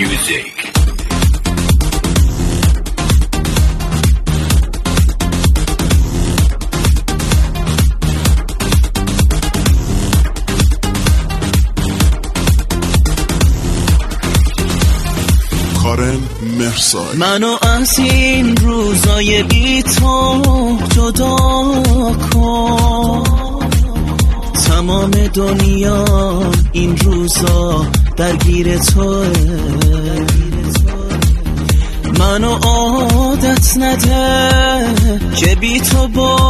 music. منو از این روزای بی تو جدا کن، تمام دنیا این روزا درگیر توه، منو عادت نده که بی تو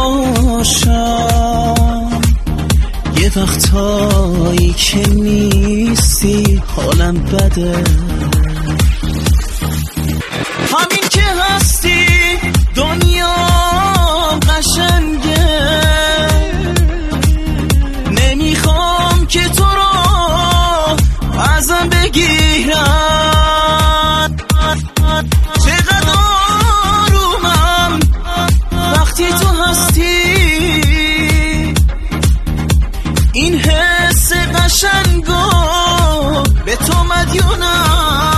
باشم، یه وقتایی که نیستی حالم بده، همین که هستی دنیا قشنگه، نمیخوام که تو رو ازم بگیرن، چقدر آرومم وقتی تو هستی، این حس قشنگو به تو مدیونم.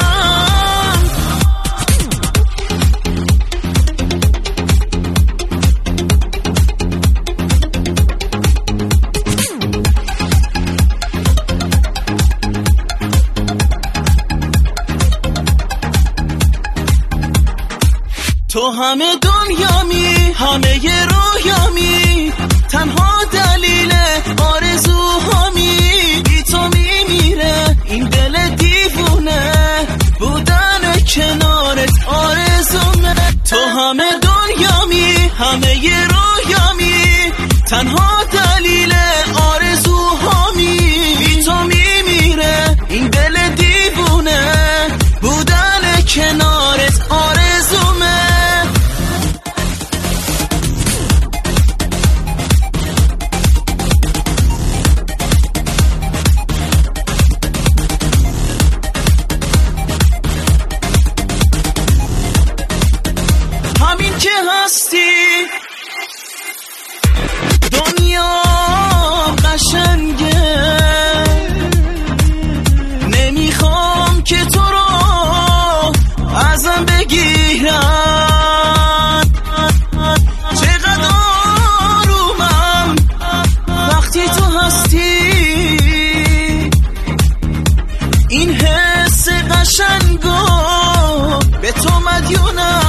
تو همه دنیامی، همه ی رویامی، تنها دلیل آرزوهامی، بی تو میمیره این دل دیوونه، بودن کنارت آرزومه. تو همه دنیامی، همه ی رویامی، تنها دلیل آرزوهامی، بی تو میمیره این دل دیوونه، بودن کنارت آرزومه. همین که هستی دنیا قشنگه، نمیخوام که تو رو ازم بگیرن، چقدر آرومم وقتی تو هستی، این حس قشنگو به تو مدیونم.